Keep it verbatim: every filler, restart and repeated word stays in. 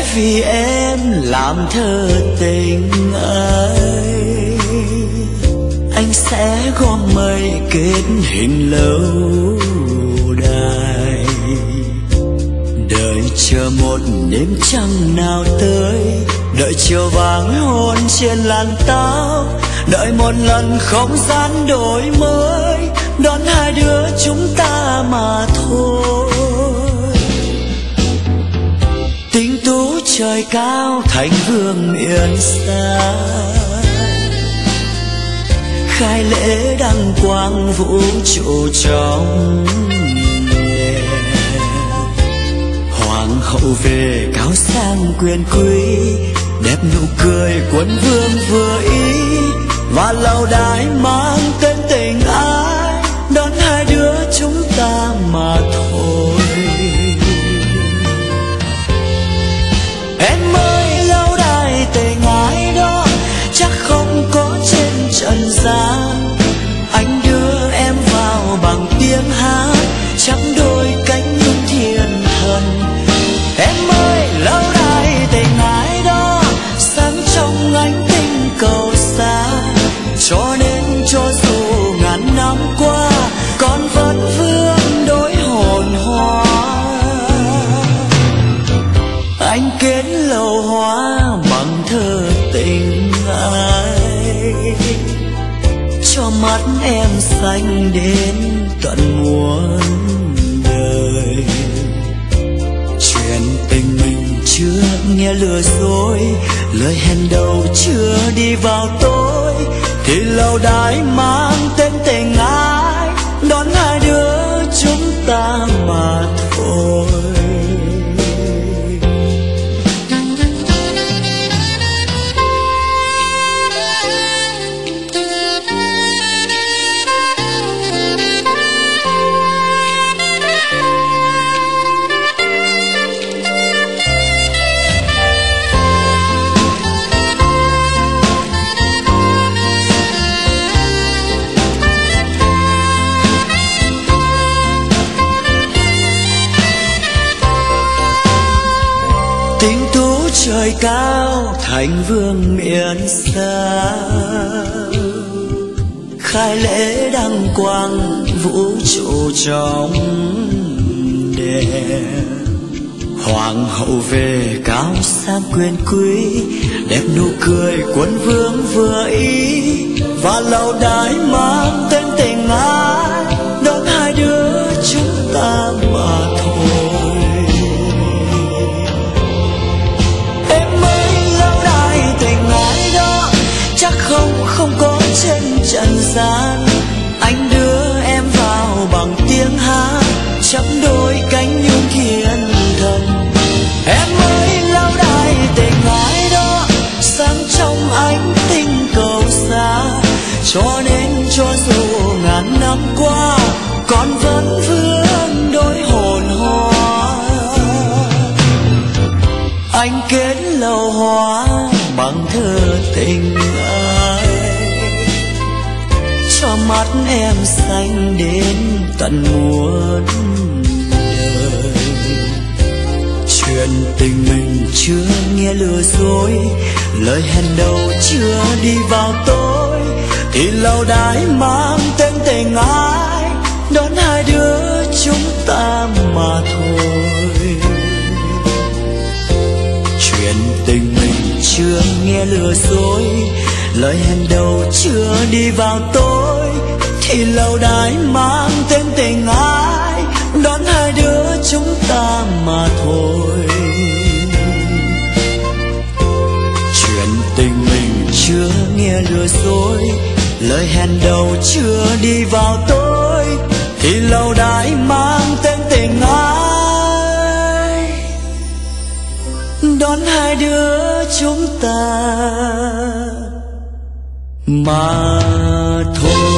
vì em làm thơ tình ấy. Anh sẽ gom mây kết hình lâu đài, đợi chờ một đêm trăng nào tới, đợi chiều vàng hôn trên làn táo, đợi một lần không gian đổi mới, đón hai đứa chúng ta mà thôi. Tinh tú trời cao thành vương miền xa, khai lễ đăng quang vũ trụ trong đèn. Hoàng hậu về cáo sang quyền quý, đẹp nụ cười quân vương vừa ý, và lâu đài mang tên tình ái, đón hai đứa chúng ta mà thôi. Em ơi lâu đài tình ái đó chắc không có trên trần gian, anh đưa em vào bằng tiếng hát chắp đôi cánh nhung thiên thần. Em ơi lâu đài tình ái đó sáng trong ánh tinh cầu xa, cho nên cho dù ngàn năm qua con vẫn vương đối hồn hoa. Anh kết lầu hoa bằng thơ tình ai, cho mắt em xanh đến tận muôn đời. Chuyện tình mình chưa nghe lừa dối, lời hẹn đầu chưa đi vào tối, thì lâu đài mang tên tình ái, đón hai đứa chúng ta mà thôi. Tinh tú trời cao thành vương miền xa, khai lễ đăng quang vũ trụ trong đèn. Hoàng hậu về cao sang quyền quý, đẹp nụ cười quân vương vừa ý, và lâu đài mang tên tình ái, đón hai đứa chúng ta mà thôi. Không, không có trên trần gian, anh đưa em vào bằng tiếng hát chắp đôi cánh nhung thiên thần. Em ơi lâu đài tình ái đó sáng trong ánh tinh cầu xa, cho nên cho dù ngàn năm qua con vẫn vương đối hồn hoa. Anh kết lầu hoa bằng thơ tình ai, cho mắt em xanh đến tận muôn đời. Chuyện tình mình chưa nghe lừa dối, lời hẹn đầu chưa đi vào tối, thì lâu đài mang tên tình ái, đón hai đứa chúng ta mà thôi. Chuyện tình mình chưa nghe lừa dối, lời hẹn đầu chưa đi vào tối, thì lâu đài mang tên tình ái, đón hai đứa chúng ta mà thôi. Chuyện tình mình chưa nghe lừa dối, lời hẹn đầu chưa đi vào tối, thì lâu đài mang tên tình ái, đón hai đứa chúng ta mà thôi.